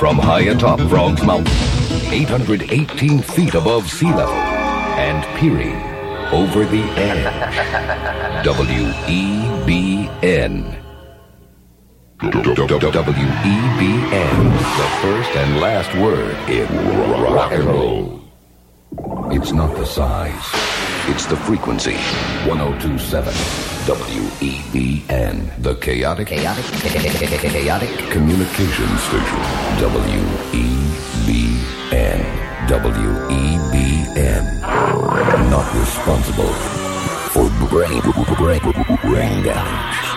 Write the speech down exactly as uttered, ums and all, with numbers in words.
From high atop Frogs Mountain, eight hundred eighteen feet above sea level, and peering over the edge. W E B N. W E B N, the first and last word in rock and roll. It's not the size, it's the frequency. one oh two point seven W E B N, the chaotic, chaotic, chaotic communication station. W E B N, W E B N, not responsible for brain, brain, brain damage.